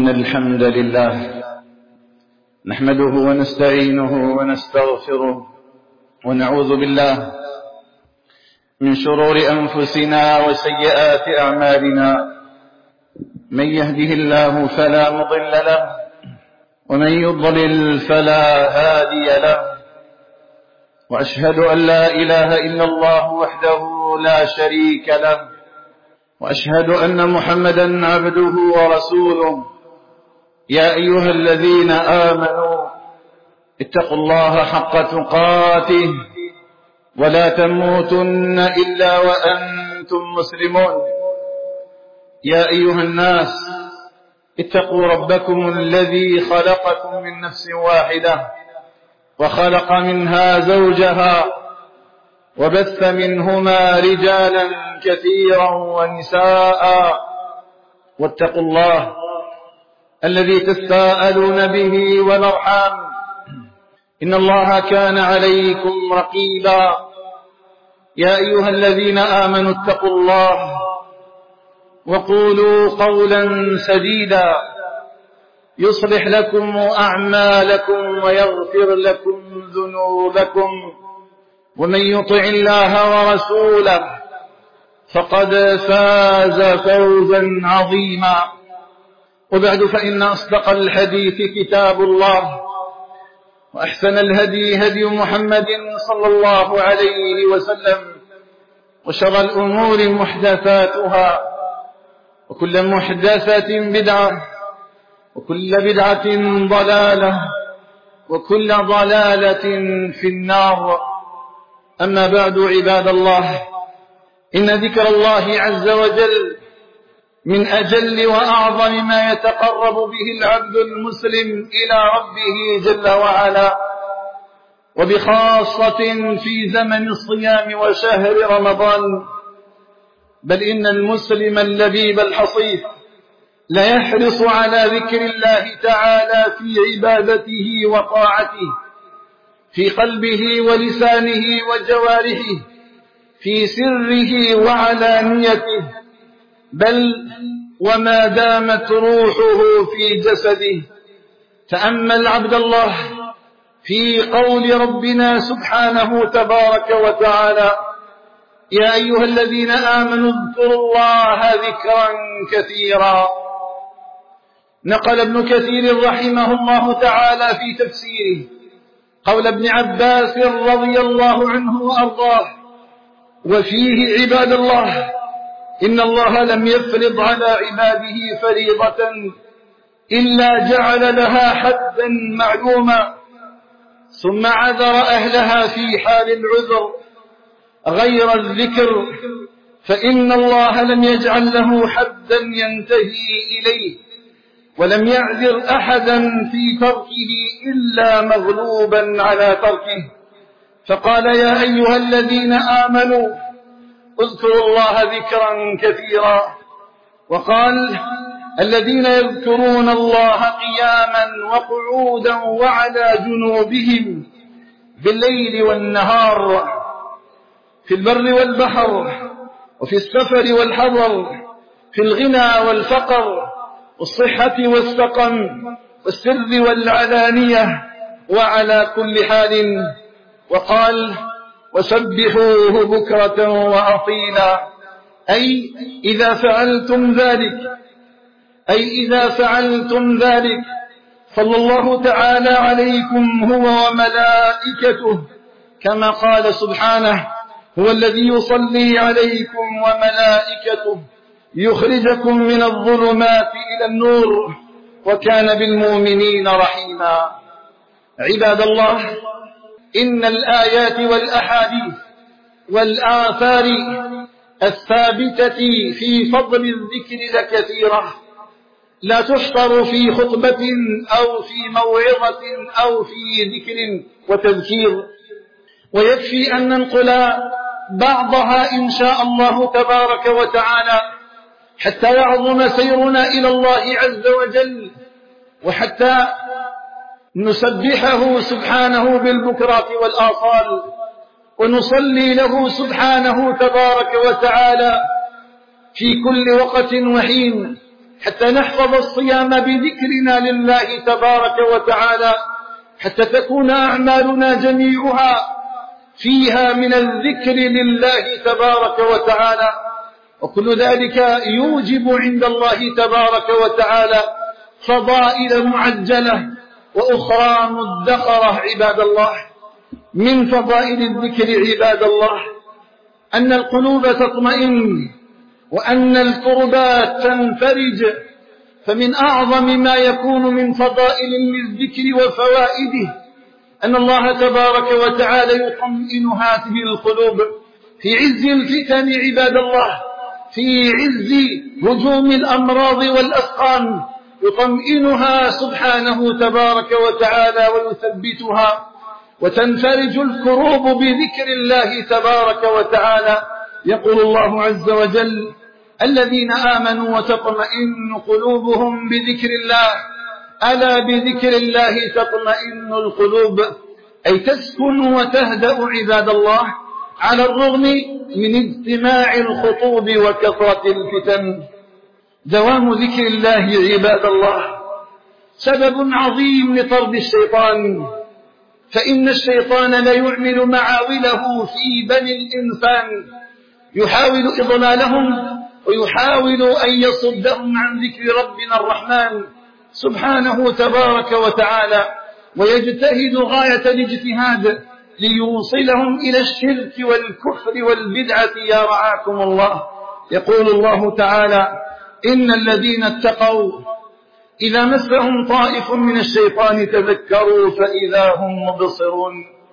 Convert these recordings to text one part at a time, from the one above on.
إن الحمد لله نحمده ونستعينه ونستغفره ونعوذ بالله من شرور أنفسنا وسيئات أعمالنا. من يهده الله فلا مضل له ومن يضلل فلا هادي له، وأشهد أن لا إله إلا الله وحده لا شريك له، وأشهد أن محمدا عبده ورسوله. يا أيها الذين آمنوا اتقوا الله حق تقاته ولا تموتن إلا وأنتم مسلمون. يا أيها الناس اتقوا ربكم الذي خلقكم من نفس واحدة وخلق منها زوجها وبث منهما رجالا كثيرا ونساء، واتقوا الله الذي تساءلون به والأرحام إن الله كان عليكم رقيبا. يا أيها الذين آمنوا اتقوا الله وقولوا قولا سديدا يصلح لكم أعمالكم ويغفر لكم ذنوبكم، ومن يطع الله ورسوله فقد فاز فوزا عظيما. وبعد، فإن أصدق الحديث كتاب الله، وأحسن الهدي هدي محمد صلى الله عليه وسلم، وشر الأمور محدثاتها، وكل محدثة بدعة، وكل بدعة ضلالة، وكل ضلالة في النار. أما بعد، عباد الله، إن ذكر الله عز وجل من أجل وأعظم ما يتقرب به العبد المسلم إلى ربه جل وعلا، وبخاصة في زمن الصيام وشهر رمضان. بل إن المسلم اللبيب الحصيف لا يحرص على ذكر الله تعالى في عبادته وطاعته، في قلبه ولسانه وجوارحه، في سره وعلانيته، بل وما دامت روحه في جسده. تأمل عبد الله في قول ربنا سبحانه تبارك وتعالى: يا أيها الذين آمنوا اذكروا الله ذكرا كثيرا. نقل ابن كثير رحمه الله تعالى في تفسيره قول ابن عباس رضي الله عنه وأرضاه: وفيه عباد الله إن الله لم يفرض على عباده فريضة إلا جعل لها حدا معلوما، ثم عذر أهلها في حال العذر غير الذكر، فإن الله لم يجعل له حدا ينتهي إليه، ولم يعذر أحدا في تركه إلا مغلوبا على تركه. فقال: يا أيها الذين آمنوا اذكروا الله ذكرا كثيرا. وقال: الذين يذكرون الله قياما وقعودا وعلى جنوبهم بالليل والنهار، في البر والبحر، وفي السفر والحضر، في الغنى والفقر، والصحة والسقم، والسر والعلانية، وعلى كل حال. وقال: وسبحوه بكرة وأصيلا. أي إذا فعلتم ذلك صلى الله تعالى عليكم هو وملائكته، كما قال سبحانه: هو الذي يصلي عليكم وملائكته يخرجكم من الظلمات إلى النور وكان بالمؤمنين رحيما. عباد الله، إن الآيات والأحاديث والآثار الثابتة في فضل الذكر لكثيرة، لا تحصر في خطبة أو في موعظة أو في ذكر وتذكير، ويكفي أن ننقل بعضها إن شاء الله تبارك وتعالى حتى يعظم سيرنا إلى الله عز وجل، وحتى نسبحه سبحانه بالبكرات والآصال، ونصلي له سبحانه تبارك وتعالى في كل وقت وحين، حتى نحفظ الصيام بذكرنا لله تبارك وتعالى، حتى تكون أعمالنا جميعها فيها من الذكر لله تبارك وتعالى. وكل ذلك يوجب عند الله تبارك وتعالى فضائل معجلة وأخرى مدخرة. عباد الله، من فضائل الذكر عباد الله أن القلوب تطمئن وأن الكربات تنفرج. فمن أعظم ما يكون من فضائل للذكر وفوائده أن الله تبارك وتعالى يطمئن هذه القلوب في عز الفتن عباد الله، في عز هجوم الأمراض والأسقام، يطمئنها سبحانه تبارك وتعالى ويثبتها، وتنفرج الكروب بذكر الله تبارك وتعالى. يقول الله عز وجل: الذين آمنوا وتطمئن قلوبهم بذكر الله، ألا بذكر الله تطمئن القلوب، أي تسكن وتهدأ عباد الله، على الرغم من اجتماع الخطوب وكثرة الفتن. دوام ذكر الله عباد الله سبب عظيم لطرد الشيطان، فإن الشيطان لا يعمل معاوله في بني الإنسان، يحاول إضلالهم ويحاول أن يصدهم عن ذكر ربنا الرحمن سبحانه تبارك وتعالى، ويجتهد غاية الاجتهاد ليوصلهم إلى الشرك والكفر والبدعة. يا رعاكم الله. يقول الله تعالى: إن الذين اتقوا إذا مسهم طائف من الشيطان تذكروا فإذا هم مبصرون.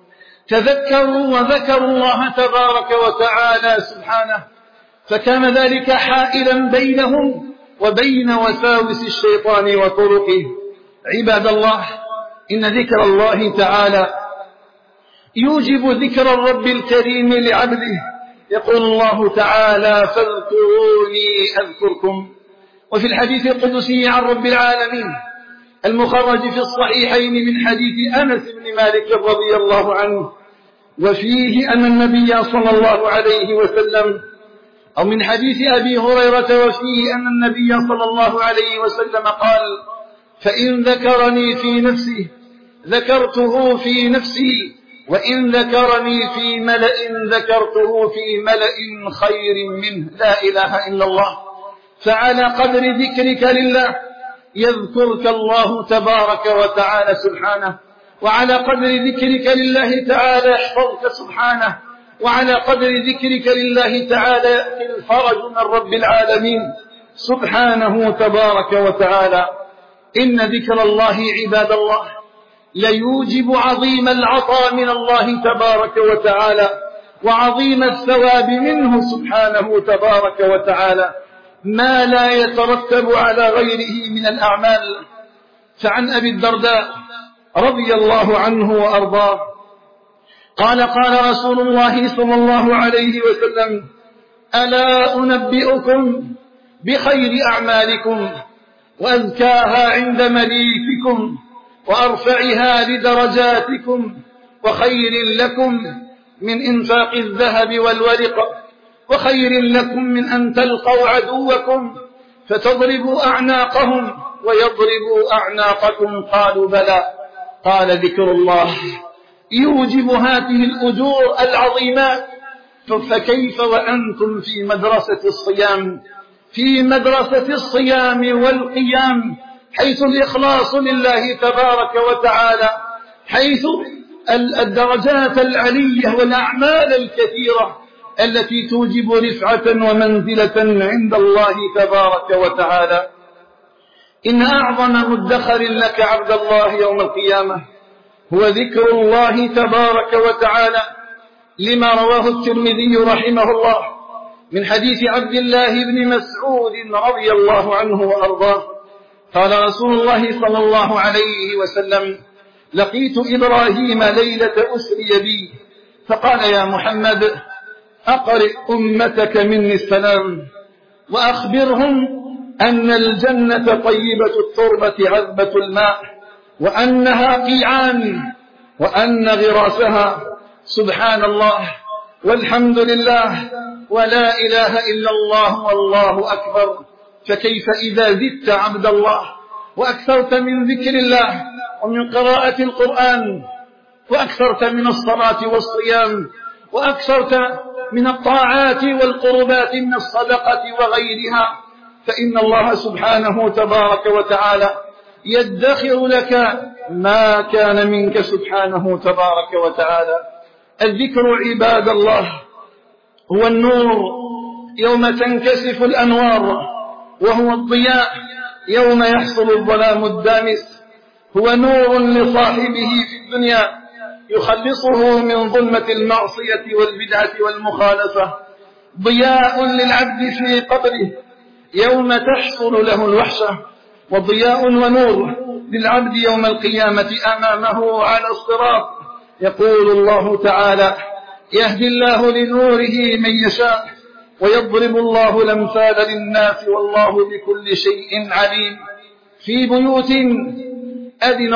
تذكروا وذكروا الله تبارك وتعالى سبحانه، فكان ذلك حائلا بينهم وبين وساوس الشيطان وطرقه. عباد الله، إن ذكر الله تعالى يوجب ذكر الرب الكريم لعبده. يقول الله تعالى: فاذكروني أذكركم. وفي الحديث القدسي عن رب العالمين المخرج في الصحيحين من حديث أنس بن مالك رضي الله عنه، وفيه أن النبي صلى الله عليه وسلم، أو من حديث أبي هريرة وفيه أن النبي صلى الله عليه وسلم قال: فإن ذكرني في نفسه ذكرته في نفسي، وإن ذكرني في ملأ ذكرته في ملأ خير منه. لا إله إلا الله. فعلى قدر ذكرك لله يذكرك الله تبارك وتعالى سبحانه، وعلى قدر ذكرك لله تعالى يحفظك سبحانه، وعلى قدر ذكرك لله تعالى يأتي الفرج من رب العالمين سبحانه تبارك وتعالى. إن ذكر الله عباد الله ليوجب عظيم العطاء من الله تبارك وتعالى، وعظيم الثواب منه سبحانه تبارك وتعالى، ما لا يترتب على غيره من الأعمال. فعن أبي الدرداء رضي الله عنه وأرضاه قال: قال رسول الله صلى الله عليه وسلم: ألا أنبئكم بخير أعمالكم وأزكاها عند مليككم وأرفعها لدرجاتكم وخير لكم من إنفاق الذهب والورق، وخير لكم من أن تلقوا عدوكم فتضربوا أعناقهم ويضربوا أعناقكم. قالوا: بلى. قال: ذكر الله يوجب هذه الأجور العظيمات، فكيف وأنتم في مدرسة الصيام، في مدرسة الصيام والقيام، حيث الإخلاص لله تبارك وتعالى، حيث الدرجات العلية والأعمال الكثيرة التي توجب رفعة ومنزلة عند الله تبارك وتعالى. إن أعظم مدخر لك عبد الله يوم القيامة هو ذكر الله تبارك وتعالى، لما رواه الترمذي رحمه الله من حديث عبد الله بن مسعود رضي الله عنه وأرضاه قال رسول الله صلى الله عليه وسلم: لقيت إبراهيم ليلة أسري بي فقال: يا محمد أقرئ أمتك مني السلام وأخبرهم أن الجنة طيبة التربة عذبة الماء، وأنها قيعان، وأن غراسها سبحان الله والحمد لله ولا إله إلا الله والله أكبر. فكيف إذا زدت عبد الله وأكثرت من ذكر الله ومن قراءة القرآن وأكثرت من الصلاة والصيام وأكثرت من الطاعات والقربات من الصدقة وغيرها، فإن الله سبحانه تبارك وتعالى يدخر لك ما كان منك سبحانه تبارك وتعالى. الذكر عباد الله هو النور يوم تنكسف الأنوار، وهو الضياء يوم يحصل الظلام الدامس، هو نور لصاحبه في الدنيا يخلصه من ظلمة المعصية والبدعة والمخالفة، ضياء للعبد في قبره يوم تحصل له الوحشة، وضياء ونور للعبد يوم القيامة أمامه على الصراط. يقول الله تعالى: يهدي الله لنوره من يشاء ويضرب الله الأمثال للناس والله بكل شيء عليم. في بيوت أذن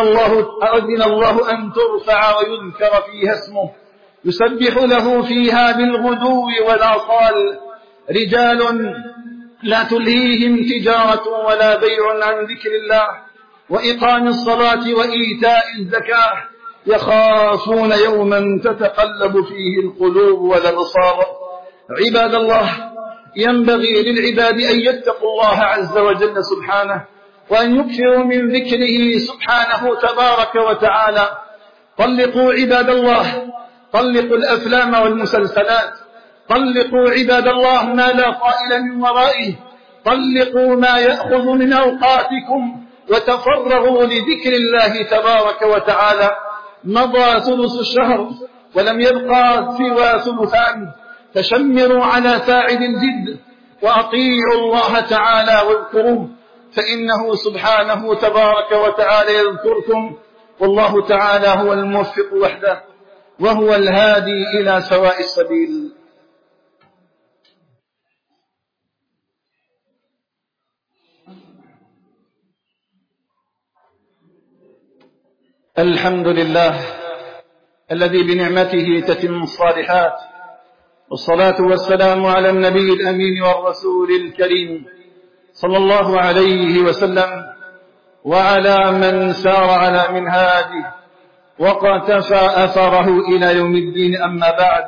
الله أن ترفع ويذكر فيها اسمه يسبح له فيها بالغدو والآصال رجال لا تلهيهم تجارة ولا بيع عن ذكر الله وإقام الصلاة وإيتاء الزكاة يخافون يوما تتقلب فيه القلوب والأبصار. عباد الله، ينبغي للعباد أن يتقوا الله عز وجل سبحانه وأن يكثروا من ذكره سبحانه تبارك وتعالى. طلقوا عباد الله، طلقوا الأفلام والمسلسلات، طلقوا عباد الله ما لا طائل من ورائه، طلقوا ما يأخذ من أوقاتكم وتفرغوا لذكر الله تبارك وتعالى. مضى ثلث الشهر ولم يبقى سوى ثلثان، فشمروا على فاعل الجد وأطيعوا الله تعالى واذكروه، فإنه سبحانه تبارك وتعالى يذكركم، والله تعالى هو الموفق وحده وهو الهادي إلى سواء السبيل. الحمد لله الذي بنعمته تتم الصالحات، والصلاة والسلام على النبي الأمين والرسول الكريم صلى الله عليه وسلم وعلى من سار على منهاجه وقتفى أثره إلى يوم الدين. أما بعد،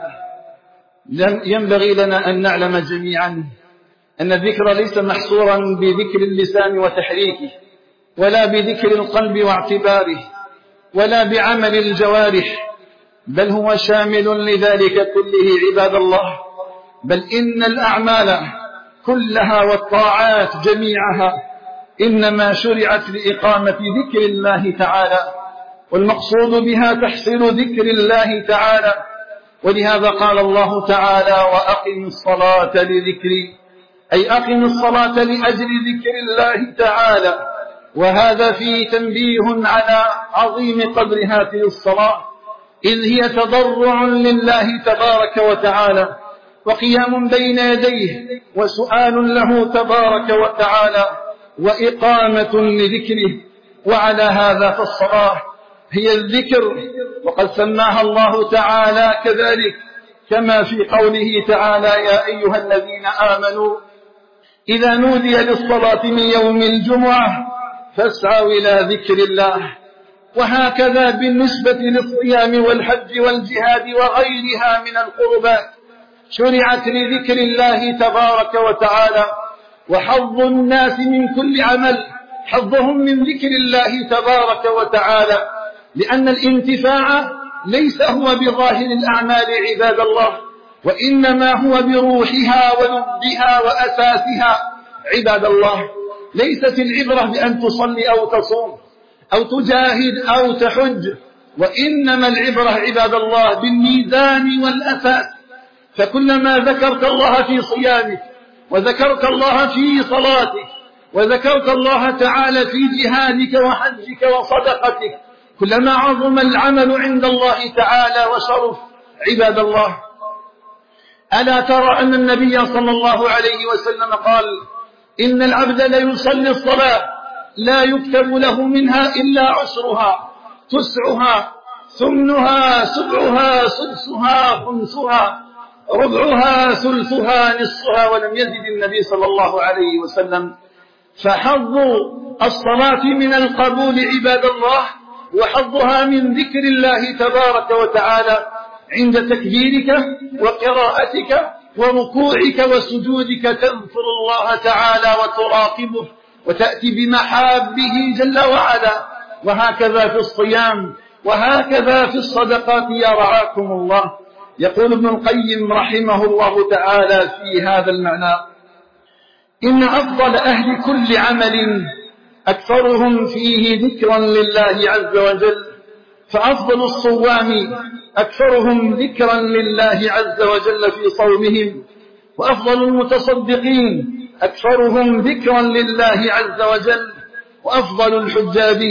ينبغي لنا أن نعلم جميعا أن الذكر ليس محصورا بذكر اللسان وتحريكه، ولا بذكر القلب واعتباره، ولا بعمل الجوارح، بل هو شامل لذلك كله عباد الله. بل إن الأعمال كلها والطاعات جميعها إنما شرعت لإقامة ذكر الله تعالى، والمقصود بها تحصيل ذكر الله تعالى. ولهذا قال الله تعالى: وأقم الصلاة لذكري، أي أقم الصلاة لأجل ذكر الله تعالى. وهذا فيه تنبيه على عظيم قدر هذه الصلاة، إذ هي تضرع لله تبارك وتعالى وقيام بين يديه وسؤال له تبارك وتعالى وإقامة لذكره. وعلى هذا فالصلاة هي الذكر، وقد سماها الله تعالى كذلك، كما في قوله تعالى: يا أيها الذين آمنوا إذا نودي للصلاة من يوم الجمعة فاسعوا إلى ذكر الله. وهكذا بالنسبة للصيام والحج والجهاد وغيرها من القربات شرعت لذكر الله تبارك وتعالى. وحظ الناس من كل عمل حظهم من ذكر الله تبارك وتعالى، لأن الانتفاع ليس هو بظاهر الأعمال عباد الله، وإنما هو بروحها ولبها وأساسها عباد الله. ليست العبرة بأن تصلي أو تصوم أو تجاهد أو تحج، وإنما العبرة عباد الله بالميزان والأساس. فكلما ذكرت الله في صيامك، وذكرت الله في صلاتك، وذكرت الله تعالى في جهادك وحجك وصدقتك، كلما عظم العمل عند الله تعالى وشرف عباد الله. ألا ترى أن النبي صلى الله عليه وسلم قال: إن العبد ليصلي الصلاة لا يكتب له منها إلا عشرها، تسعها، ثمنها، سبعها، سدسها، خمسها، ربعها، ثلثها، نصفها. ولم يزد النبي صلى الله عليه وسلم فحظ الصلاة من القبول عباد الله وحظها من ذكر الله تبارك وتعالى عند تكبيرك وقراءتك وركوعك وسجودك، تذكر الله تعالى وتراقبه وتأتي بمحابه جل وعلا. وهكذا في الصيام، وهكذا في الصدقات يا رعاكم الله. يقول ابن القيم رحمه الله تعالى في هذا المعنى: إن أفضل أهل كل عمل أكثرهم فيه ذكرا لله عز وجل، فأفضل الصوام أكثرهم ذكرا لله عز وجل في صومهم، وأفضل المتصدقين أكثرهم ذكرا لله عز وجل، وأفضل الحجاب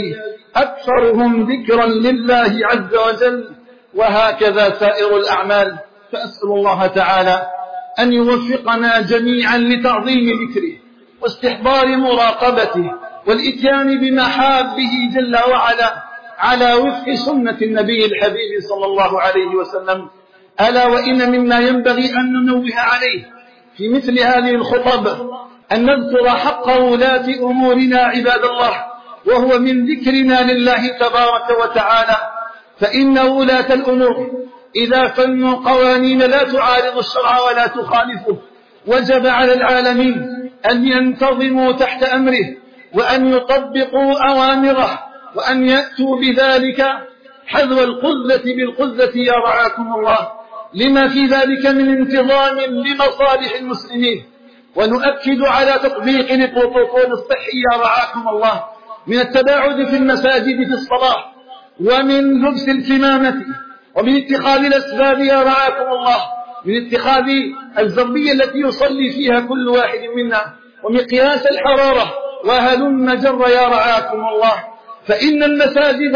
أكثرهم ذكرا لله عز وجل، وهكذا سائر الأعمال. فأسأل الله تعالى أن يوفقنا جميعا لتعظيم ذكره واستحضار مراقبته والإتيان بمحابه جل وعلا على وفق سنة النبي الحبيب صلى الله عليه وسلم. ألا وإن مما ينبغي أن ننوه عليه في مثل هذه الخطب أن نذكر حق ولاة أمورنا عباد الله، وهو من ذكرنا لله تبارك وتعالى. فإن ولاة الأمور إذا فنوا قوانين لا تعارض الشرع ولا تخالفه، وجب على العالمين أن ينتظموا تحت أمره وأن يطبقوا أوامره وأن يأتوا بذلك حذو القذة بالقذة يا رعاكم الله، لما في ذلك من انتظام لمصالح المسلمين. ونؤكد على تطبيق البروتوكول الصحي يا رعاكم الله، من التباعد في المساجد في الصلاة، ومن لبس الكمامة، ومن اتخاذ الأسباب يا رعاكم الله، من اتخاذ الزربية التي يصلي فيها كل واحد منا، ومقياس الحرارة، وهلم جر يا رعاكم الله. فإن المساجد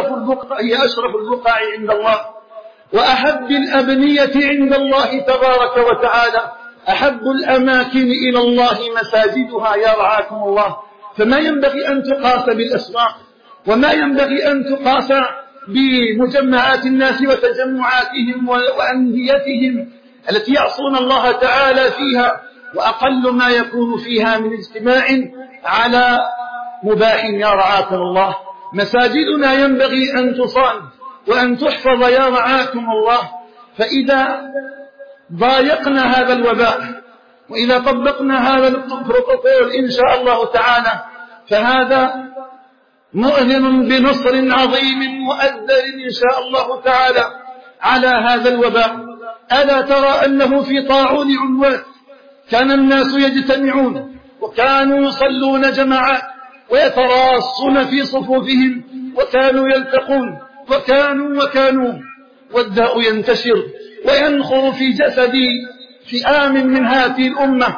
هي أشرف البقاع عند الله، وأحب الأبنية عند الله تبارك وتعالى. أحب الأماكن إلى الله مساجدها يا رعاكم الله. فما ينبغي أن تقاس بالأسواق، وما ينبغي أن تقاس بمجمعات الناس وتجمعاتهم وأنديتهم التي يعصون الله تعالى فيها، وأقل ما يكون فيها من اجتماع على مباح يا رعاكم الله. مساجدنا ينبغي أن تصان وأن تحفظ يا رعاكم الله. فإذا ضايقنا هذا الوباء، وإذا طبقنا هذا البروتوكول إن شاء الله تعالى، فهذا مؤذن بنصر عظيم مؤذر إن شاء الله تعالى على هذا الوباء. ألا ترى أنه في طاعون عنوان كان الناس يجتمعون وكانوا يصلون جماعات ويتراصون في صفوفهم، وكانوا يلتقون وكانوا والداء ينتشر وينخر في جسد فئام من هذه الأمة،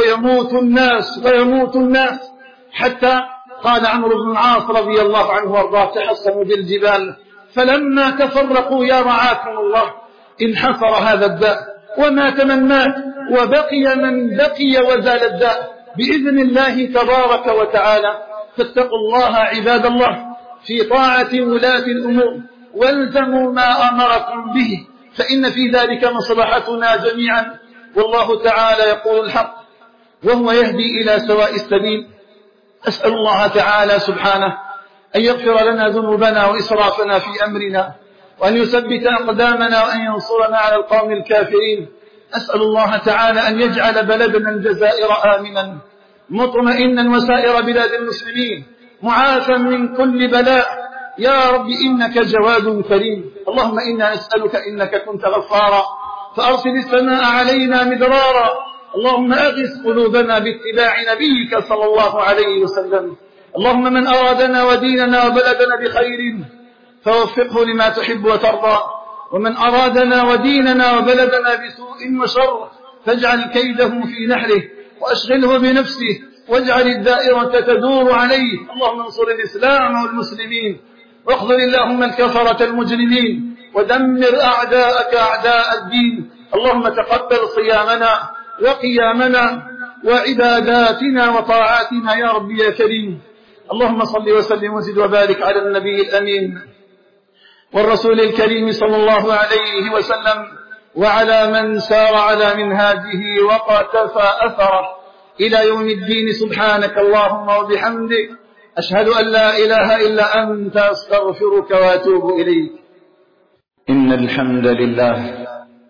ويموت الناس حتى قال عمرو بن العاص رضي الله عنه وارضاه: تحصنوا بالجبال، فلما تفرقوا يا رعاكم الله انحصر هذا الداء ومات من مات، وبقي من بقي وزال الداء بإذن الله تبارك وتعالى. فاتقوا الله عباد الله في طاعة ولاة الأمور، والزموا ما أمركم به، فإن في ذلك مصلحتنا جميعا. والله تعالى يقول الحق وهو يهدي إلى سواء السبيل. أسأل الله تعالى سبحانه أن يغفر لنا ذنوبنا وإسرافنا في أمرنا، وأن يثبت أقدامنا، وأن ينصرنا على القوم الكافرين. أسأل الله تعالى أن يجعل بلدنا الجزائر آمنا مطمئنا، وسائر بلاد المسلمين معافى من كل بلاء يا رب، إنك جواد كريم. اللهم إنا نسألك إنك كنت غفارا فأرسل السماء علينا مدرارا. اللهم أغث قلوبنا باتباع نبيك صلى الله عليه وسلم. اللهم من أرادنا وديننا وبلدنا بخير فوفقه لما تحب وترضى، ومن أرادنا وديننا وبلدنا بسوء وشر فاجعل كيده في نحره وأشغله بنفسه، واجعل الدائرة تدور عليه. اللهم انصر الإسلام والمسلمين، واخذل اللهم الكفرة المجرمين، ودمر أعداءك أعداء الدين. اللهم تقبل صيامنا وقيامنا وعباداتنا وطاعاتنا يا رب يا كريم. اللهم صل وسلم وزد وبارك على النبي الأمين والرسول الكريم صلى الله عليه وسلم، وعلى من سار على منهاجه وقتفى أثره إلى يوم الدين. سبحانك اللهم وبحمدك، أشهد أن لا إله إلا أنت، أستغفرك وأتوب إليك. إن الحمد لله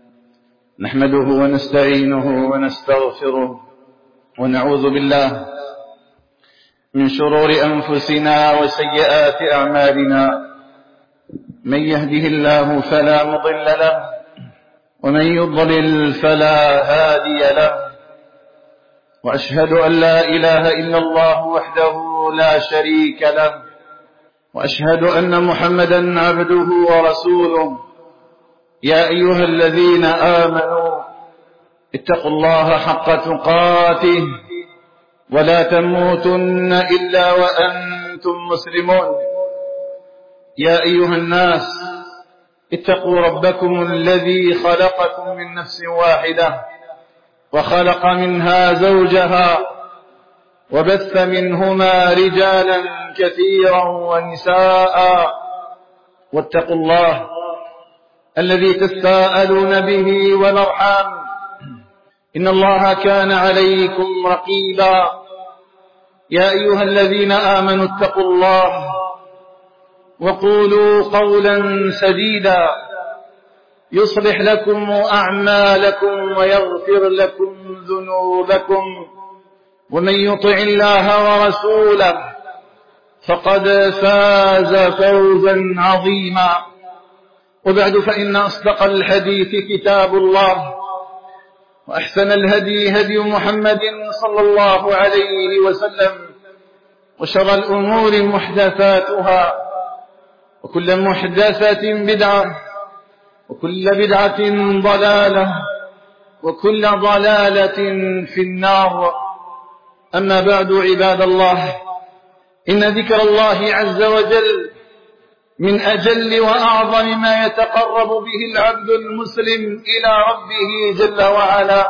نحمده ونستعينه ونستغفره، ونعوذ بالله من شرور أنفسنا وسيئات أعمالنا. من يهده الله فلا مضل له، ومن يضلل فلا هادي له، وأشهد أن لا إله إلا الله وحده لا شريك له، وأشهد أن محمدا عبده ورسوله. يا أيها الذين آمنوا اتقوا الله حق تقاته ولا تموتن إلا وأنتم مسلمون. يا أيها الناس اتقوا ربكم الذي خلقكم من نفس واحدة، وخلق منها زوجها، وبث منهما رجالا كثيرا ونساء. واتقوا الله الذي تساءلون به والأرحام، إن الله كان عليكم رقيبا. يا أيها الذين آمنوا اتقوا الله وقولوا قولا سديدا يصلح لكم أعمالكم ويغفر لكم ذنوبكم، ومن يطع الله ورسوله فقد فاز فوزا عظيما. وبعد، فإن أصدق الحديث كتاب الله، وأحسن الهدي هدي محمد صلى الله عليه وسلم، وشر الأمور محدثاتها، وكل محدثة بدعة، وكل بدعة ضلالة، وكل ضلالة في النار. أما بعد، عباد الله، إن ذكر الله عز وجل من أجل وأعظم ما يتقرب به العبد المسلم إلى ربه جل وعلا،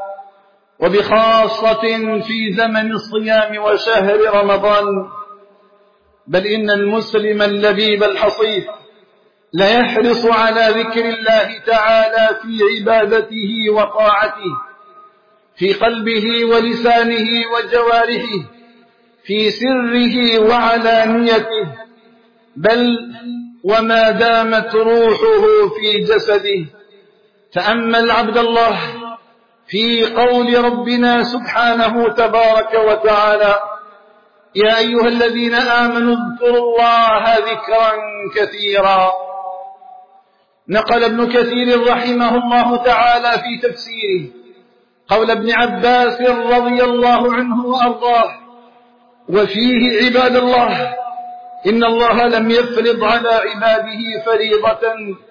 وبخاصة في زمن الصيام وشهر رمضان. بل إن المسلم اللبيب الحصيف لا يحرص على ذكر الله تعالى في عبادته وطاعته، في قلبه ولسانه وجوارحه، في سره وعلانيته، بل وما دامت روحه في جسده. تأمل عبد الله في قول ربنا سبحانه تبارك وتعالى: يا أيها الذين آمنوا اذكروا الله ذكرا كثيرا. نقل ابن كثير رحمه الله تعالى في تفسيره قول ابن عباس رضي الله عنه وأرضاه: وفيه عباد الله، إن الله لم يفرض على عباده فريضة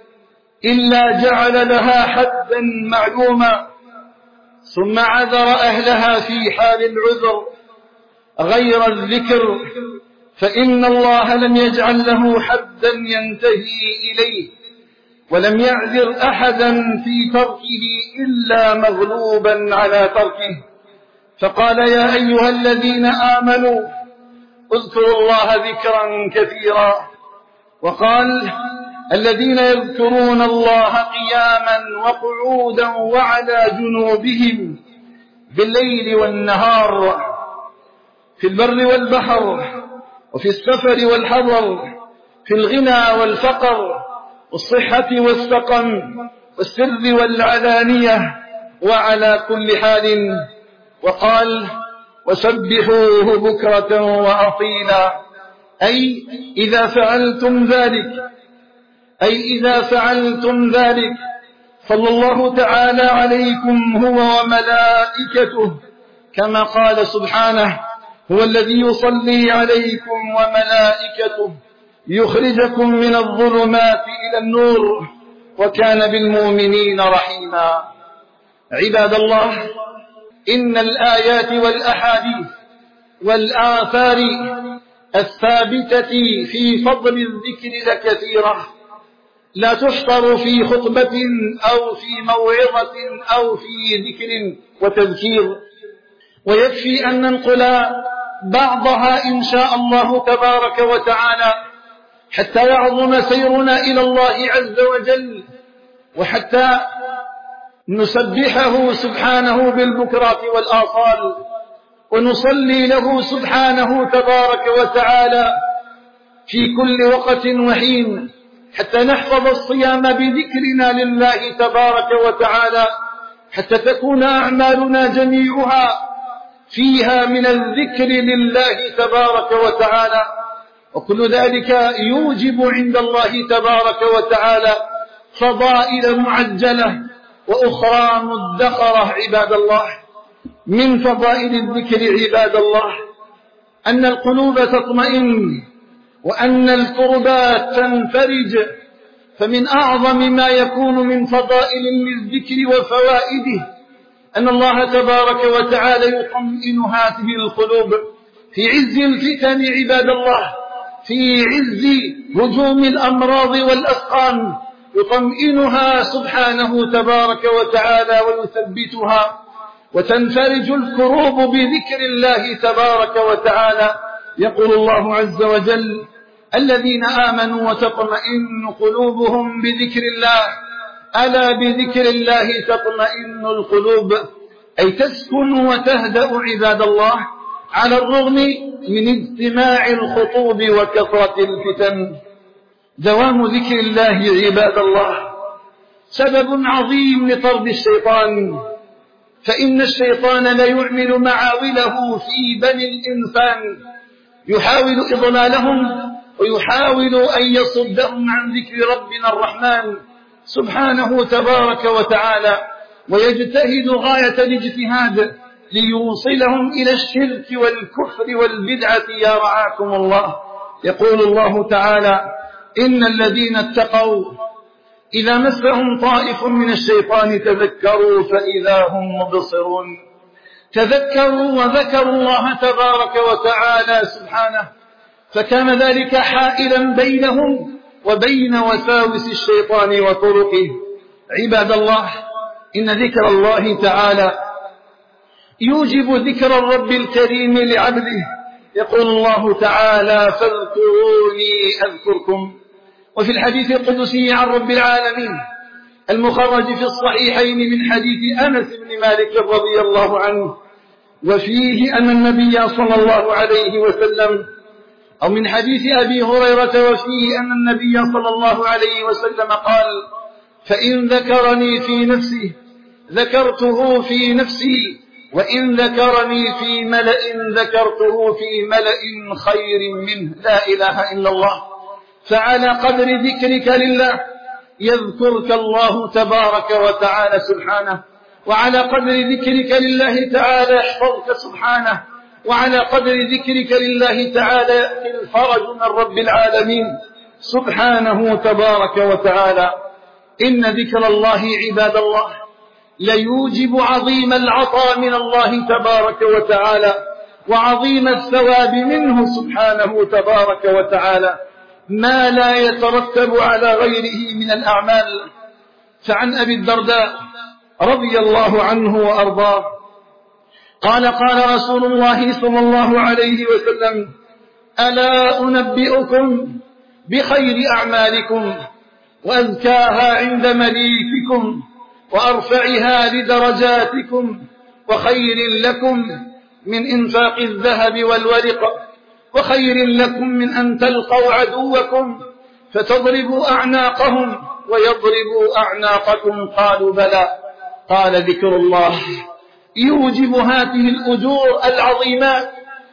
إلا جعل لها حدا معلوما، ثم عذر أهلها في حال العذر غير الذكر، فإن الله لم يجعل له حدا ينتهي إليه، ولم يعذر أحدا في تركه إلا مغلوبا على تركه. فقال: يا أيها الذين آمنوا اذكروا الله ذكرا كثيرا. وقال: الذين يذكرون الله قياما وقعودا وعلى جنوبهم بالليل والنهار، في البر والبحر، وفي السفر والحضر، في الغنى والفقر، والصحة والسقم، والسر والعلانية، وعلى كل حال. وقال: وسبحوه بكرة وأصيلا. أي إذا فعلتم ذلك صلى الله تعالى عليكم هو وملائكته، كما قال سبحانه: هو الذي يصلي عليكم وملائكته يخرجكم من الظلمات إلى النور، وكان بالمؤمنين رحيما. عباد الله، إن الآيات والأحاديث والآثار الثابتة في فضل الذكر لكثيرة، لا تحصر في خطبة أو في موعظة أو في ذكر وتذكير، ويكفي أن ننقل بعضها إن شاء الله تبارك وتعالى حتى يعظم سيرنا إلى الله عز وجل، وحتى نسبحه سبحانه بالبكرات والآصال. ونصلي له سبحانه تبارك وتعالى في كل وقت وحين، حتى نحفظ الصيام بذكرنا لله تبارك وتعالى، حتى تكون أعمالنا جميعها فيها من الذكر لله تبارك وتعالى. وكل ذلك يوجب عند الله تبارك وتعالى فضائل معجلة وأخرى مدخرة. عباد الله، من فضائل الذكر عباد الله أن القلوب تطمئن وأن الكربات تنفرج. فمن أعظم ما يكون من فضائل للذكر وفوائده أن الله تبارك وتعالى يطمئن هذه القلوب في عز الفتن عباد الله، في عز هجوم الأمراض والأسقام، يطمئنها سبحانه تبارك وتعالى ويثبتها، وتنفرج الكروب بذكر الله تبارك وتعالى. يقول الله عز وجل: الذين آمنوا وتطمئن قلوبهم بذكر الله، ألا بذكر الله تطمئن القلوب، أي تسكن وتهدأ عباد الله، على الرغم من اجتماع الخطوب وكثرة الفتن. دوام ذكر الله عباد الله سبب عظيم لطرد الشيطان، فإن الشيطان لا يعمل معاوله في بني الإنسان، يحاول إضلالهم ويحاول أن يصدهم عن ذكر ربنا الرحمن سبحانه تبارك وتعالى، ويجتهد غاية الاجتهاد ليوصلهم إلى الشرك والكفر والبدعة. يا رعاكم الله. يقول الله تعالى: إن الذين اتقوا إذا مسهم طائف من الشيطان تذكروا فإذا هم مبصرون. تذكروا وذكروا الله تبارك وتعالى سبحانه، فكان ذلك حائلا بينهم وبين وساوس الشيطان وطرقه. عباد الله، إن ذكر الله تعالى يوجب ذكر الرب الكريم لعبده. يقول الله تعالى: فاذكروني أذكركم. وفي الحديث القدسي عن رب العالمين المخرج في الصحيحين من حديث أنس بن مالك رضي الله عنه، وفيه أن النبي صلى الله عليه وسلم، أو من حديث أبي هريرة وفيه أن النبي صلى الله عليه وسلم قال: فإن ذكرني في نفسه ذكرته في نفسي، وإن ذكرني في ملأ ذكرته في ملأ خير منه. لا إله إلا الله. فعلى قدر ذكرك لله يذكرك الله تبارك وتعالى سبحانه، وعلى قدر ذكرك لله تعالى يحفظك سبحانه، وعلى قدر ذكرك لله تعالى يأتي الفرج من رب العالمين سبحانه تبارك وتعالى. إن ذكر الله عباد الله ليوجب عظيم العطاء من الله تبارك وتعالى، وعظيم الثواب منه سبحانه تبارك وتعالى، ما لا يترتب على غيره من الأعمال. فعن أبي الدرداء رضي الله عنه وأرضاه قال: قال رسول الله صلى الله عليه وسلم: ألا أنبئكم بخير أعمالكم وأزكاها عند مليككم وأرفعها لدرجاتكم وخير لكم من إنفاق الذهب والورق، وخير لكم من أن تلقوا عدوكم فتضربوا أعناقهم ويضربوا أعناقكم. قالوا: بلى. قال: ذكر الله يوجب هذه الأجور العظيمات،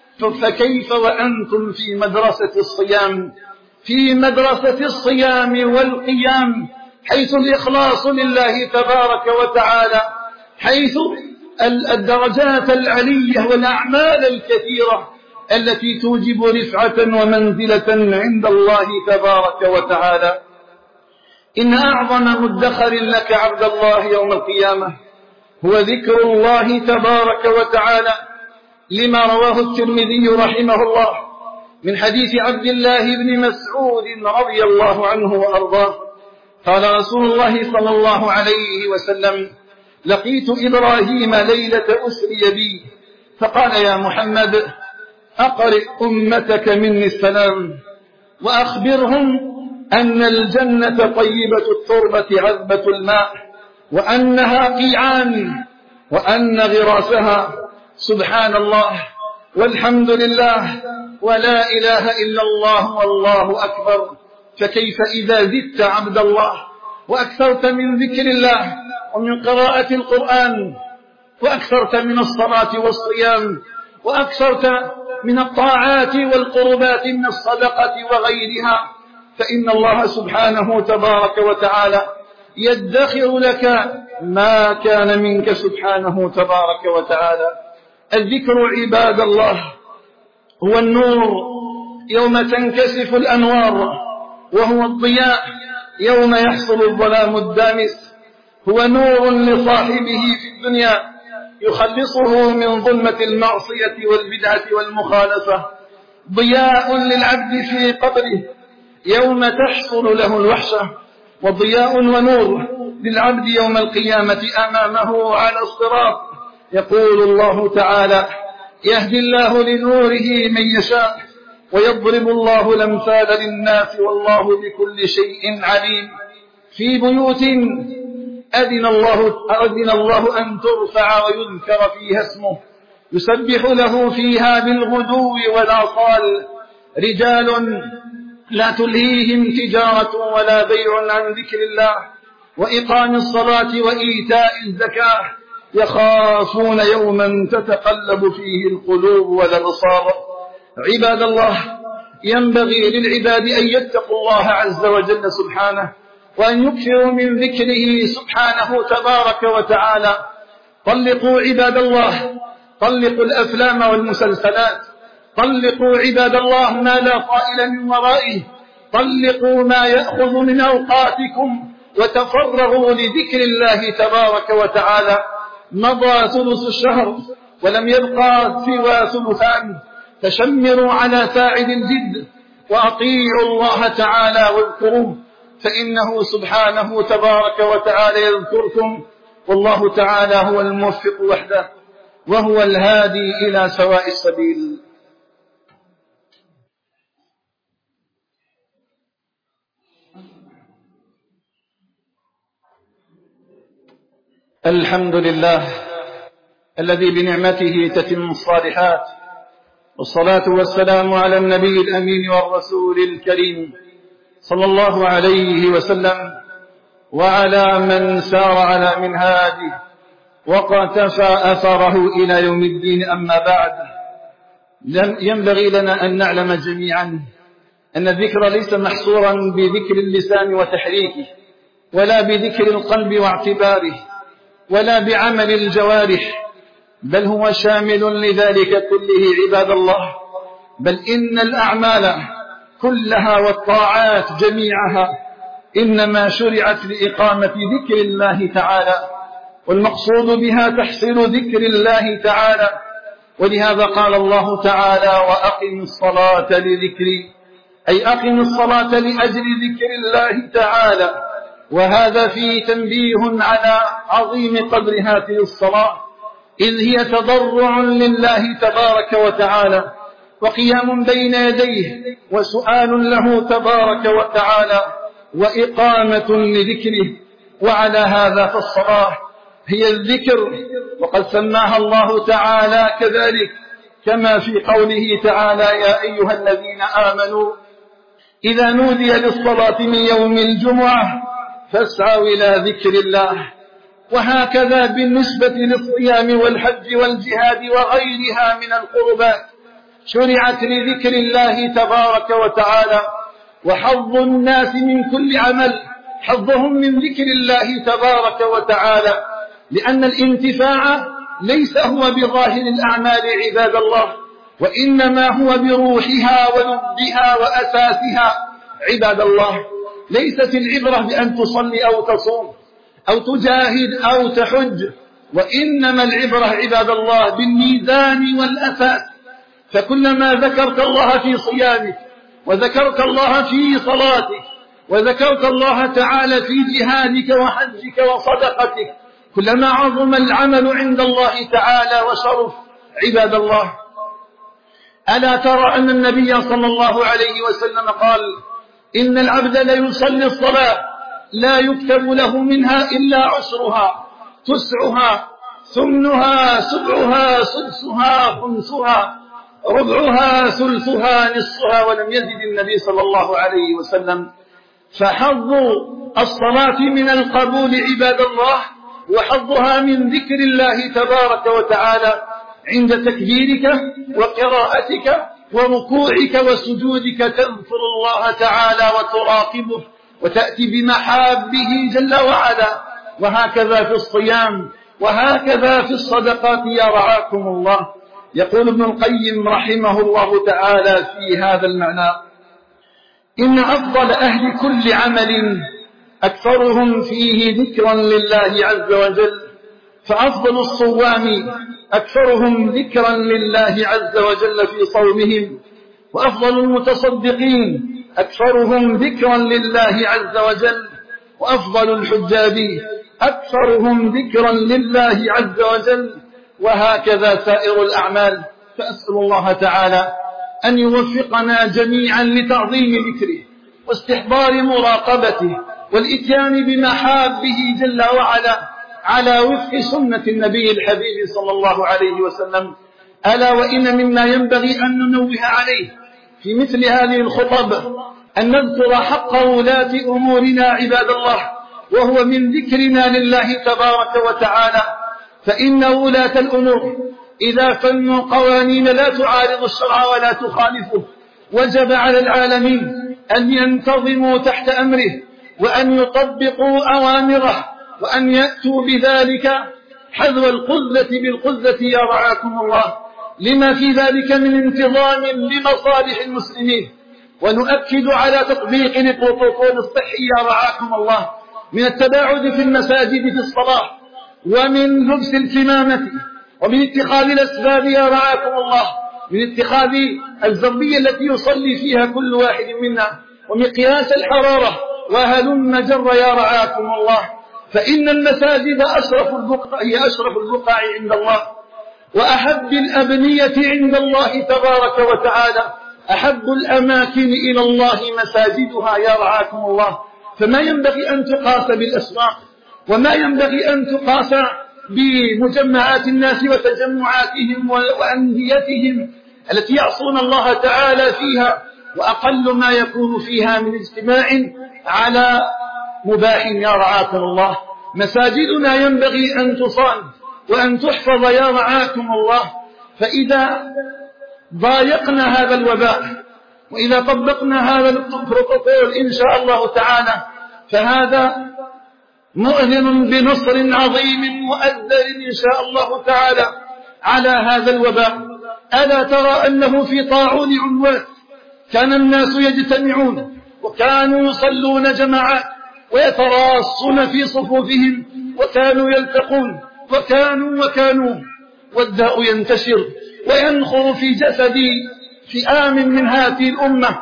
فكيف وأنتم في مدرسة الصيام، في مدرسة الصيام والقيام، حيث الإخلاص لله تبارك وتعالى، حيث الدرجات العلية والأعمال الكثيرة التي توجب رفعة ومنزلة عند الله تبارك وتعالى. إن أعظم مدخر لك عبد الله يوم القيامة هو ذكر الله تبارك وتعالى، لما رواه الترمذي رحمه الله من حديث عبد الله بن مسعود رضي الله عنه وأرضاه قال رسول الله صلى الله عليه وسلم: لقيت إبراهيم ليلة أسري بي فقال: يا محمد أقرئ أمتك مني السلام وأخبرهم أن الجنة طيبة التربة عذبة الماء، وأنها قيعان، وأن غراسها سبحان الله والحمد لله ولا إله إلا الله والله أكبر. فكيف إذا زدت عبد الله وأكثرت من ذكر الله ومن قراءة القرآن وأكثرت من الصلاة والصيام وأكثرت من الطاعات والقربات من الصدقة وغيرها، فإن الله سبحانه تبارك وتعالى يدخر لك ما كان منك سبحانه تبارك وتعالى. الذكر عباد الله هو النور يوم تنكسف الأنوار، وهو الضياء يوم يحصل الظلام الدامس، هو نور لصاحبه في الدنيا يخلصه من ظلمة المعصية والبدعة والمخالفة، ضياء للعبد في قبره يوم تحصل له الوحشة، وضياء ونور للعبد يوم القيامة أمامه على الصراط. يقول الله تعالى: يهدي الله لنوره من يشاء ويضرب الله الأمثال للناس والله بكل شيء عليم. في بيوت أذن الله أن ترفع ويذكر فيها اسمه يسبح له فيها بالغدو والآصال رجال لا تلهيهم تجارة ولا بيع عن ذكر الله وإقام الصلاة وإيتاء الزكاة يخافون يوما تتقلب فيه القلوب والأبصار. عباد الله، ينبغي للعباد أن يتقوا الله عز وجل سبحانه وأن يكثروا من ذكره سبحانه تبارك وتعالى. طلقوا عباد الله، طلقوا الأفلام والمسلسلات، طلقوا عباد الله ما لا طائل من ورائه، طلقوا ما يأخذ من أوقاتكم وتفرغوا لذكر الله تبارك وتعالى. مضى ثلث الشهر ولم يبقى سوى ثلثان، فشمروا على فاعل الجد وأطيعوا الله تعالى واذكروه، فإنه سبحانه تبارك وتعالى يذكركم، والله تعالى هو الموفق وحده وهو الهادي إلى سواء السبيل. الحمد لله الذي بنعمته تتم الصالحات، والصلاة والسلام على النبي الأمين والرسول الكريم صلى الله عليه وسلم وعلى من سار على منهاجه وقتفى أثره إلى يوم الدين. أما بعد، ينبغي لنا أن نعلم جميعا أن الذكر ليس محصورا بذكر اللسان وتحريكه، ولا بذكر القلب واعتباره، ولا بعمل الجوارح، بل هو شامل لذلك كله عباد الله. بل إن الأعمال كلها والطاعات جميعها إنما شرعت لإقامة ذكر الله تعالى، والمقصود بها تحصيل ذكر الله تعالى. ولهذا قال الله تعالى: وأقم الصلاة لذكري، أي أقم الصلاة لأجل ذكر الله تعالى. وهذا فيه تنبيه على عظيم قدر هذه الصلاة، إذ هي تضرع لله تبارك وتعالى وقيام بين يديه وسؤال له تبارك وتعالى وإقامة لذكره. وعلى هذا فالصلاة هي الذكر، وقد سماها الله تعالى كذلك، كما في قوله تعالى: يا أيها الذين آمنوا إذا نودي للصلاة من يوم الجمعة فاسعوا إلى ذكر الله. وهكذا بالنسبة للصيام والحج والجهاد وغيرها من القربات شرعت لذكر الله تبارك وتعالى. وحظ الناس من كل عمل حظهم من ذكر الله تبارك وتعالى، لأن الانتفاع ليس هو بظاهر الأعمال عباد الله، وإنما هو بروحها ولبها وأساسها عباد الله. ليست العبرة بأن تصلي أو تصوم أو تجاهد أو تحج، وإنما العبرة عباد الله بالميزان والأساس. فكلما ذكرت الله في صيامك، وذكرت الله في صلاتك، وذكرت الله تعالى في جهادك وحجك وصدقتك، كلما عظم العمل عند الله تعالى وشرف عباد الله. ألا ترى أن النبي صلى الله عليه وسلم قال: إن العبد ليصلي الصلاة لا يكتب له منها إلا عشرها، تسعها، ثمنها، سبعها، سدسها، خمسها، ربعها ثلثها نصفها ولم يزد النبي صلى الله عليه وسلم. فحظ الصلاة من القبول عباد الله وحظها من ذكر الله تبارك وتعالى عند تكبيرك وقراءتك وركوعك وسجودك، تذكر الله تعالى وتراقبه وتأتي بمحابه جل وعلا. وهكذا في الصيام وهكذا في الصدقات يا رعاكم الله. يقول ابن القيم رحمه الله تعالى في هذا المعنى: إن أفضل أهل كل عمل أكثرهم فيه ذكرا لله عز وجل، فأفضل الصوام أكثرهم ذكرا لله عز وجل في صومهم، وأفضل المتصدقين أكثرهم ذكرا لله عز وجل، وأفضل الحجاج أكثرهم ذكرا لله عز وجل، وهكذا سائر الأعمال. فأسأل الله تعالى أن يوفقنا جميعا لتعظيم ذكره واستحضار مراقبته والإتيان بمحابه جل وعلا على وفق سنة النبي الحبيب صلى الله عليه وسلم. ألا وإن مما ينبغي أن ننوه عليه في مثل هذه الخطب أن نذكر حق ولاة أمورنا عباد الله، وهو من ذكرنا لله تبارك وتعالى. فإن ولاة الأمور إذا فنوا قوانين لا تعارض الشرع ولا تخالفه، وجب على العالمين أن ينتظموا تحت أمره وأن يطبقوا أوامره وأن يأتوا بذلك حذو القذة بالقذة يا رعاكم الله، لما في ذلك من انتظام لمصالح المسلمين. ونؤكد على تطبيق البروتوكول الصحي يا رعاكم الله، من التباعد في المساجد في الصلاة، ومن لبس الكمامة، ومن اتخاذ الأسباب يا رعاكم الله، من اتخاذ الزربية التي يصلي فيها كل واحد منا، ومقياس الحرارة، وهلم جر يا رعاكم الله. فإن المساجد هي أشرف البقاع عند الله، وأحب الأبنية عند الله تبارك وتعالى. أحب الأماكن إلى الله مساجدها يا رعاكم الله. فما ينبغي أن تقاس بالأسواق، وما ينبغي أن تقاس بمجمعات الناس وتجمعاتهم وأنديتهم التي يعصون الله تعالى فيها، وأقل ما يكون فيها من اجتماع على مباح يا رعاكم الله. مساجدنا ينبغي أن تصان وأن تحفظ يا رعاكم الله. فإذا ضايقنا هذا الوباء وإذا طبقنا هذا البروتوكول إن شاء الله تعالى، فهذا مؤذن بنصر عظيم مؤذر إن شاء الله تعالى على هذا الوباء. ألا ترى أنه في طاعون عنواس كان الناس يجتمعون وكانوا يصلون جماعات ويتراصون في صفوفهم وكانوا يلتقون وكانوا والداء ينتشر وينخر في جسد فئام من هذه الأمة،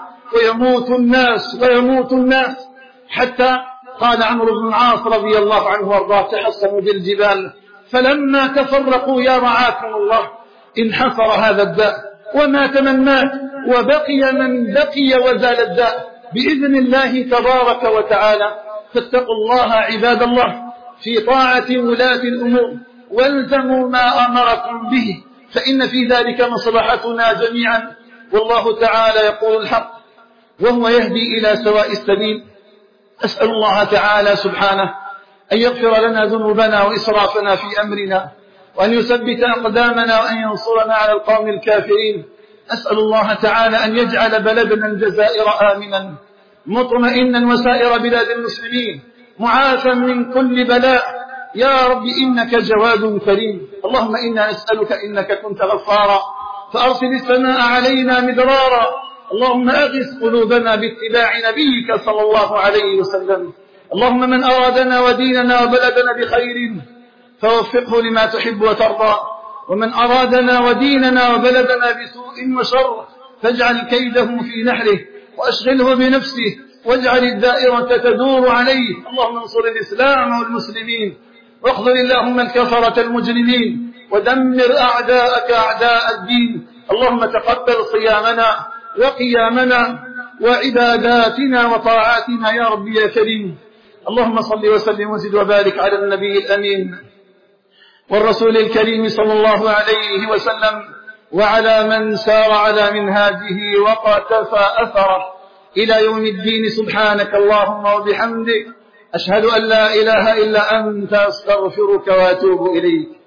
ويموت الناس حتى قال عمرو بن العاص رضي الله عنه وارضاه: تحصنوا بالجبال. فلما تفرقوا يا رعاكم الله انحصر هذا الداء ومات من مات، وبقي من بقي وزال الداء بإذن الله تبارك وتعالى. فاتقوا الله عباد الله في طاعة ولاة الأمور، والزموا ما أمركم به، فإن في ذلك مصلحتنا جميعا. والله تعالى يقول الحق وهو يهدي إلى سواء السبيل. أسأل الله تعالى سبحانه أن يغفر لنا ذنوبنا وإسرافنا في أمرنا، وأن يثبت أقدامنا، وأن ينصرنا على القوم الكافرين. أسأل الله تعالى أن يجعل بلدنا الجزائر آمنا مطمئنا، وسائر بلاد المسلمين معافى من كل بلاء. يا رب إنك جواد كريم. اللهم إنا نسألك إنك كنت غفارا فأرسل السماء علينا مدرارا. اللهم أغث قلوبنا باتباع نبيك صلى الله عليه وسلم. اللهم من أرادنا وديننا وبلدنا بخير فوفقه لما تحب وترضى، ومن أرادنا وديننا وبلدنا بسوء وشر فاجعل كيده في نحره وأشغله بنفسه، واجعل الدائرة تدور عليه. اللهم انصر الإسلام والمسلمين، واخذل اللهم الكفرة المجرمين، ودمر أعداءك أعداء الدين. اللهم تقبل صيامنا وقيامنا وعباداتنا وطاعاتنا يا رب يا كريم. اللهم صل وسلم وزد وبارك على النبي الأمين والرسول الكريم صلى الله عليه وسلم، وعلى من سار على منهاجه وقتفى أثره إلى يوم الدين. سبحانك اللهم وبحمدك، أشهد أن لا إله إلا أنت، أستغفرك وأتوب إليك.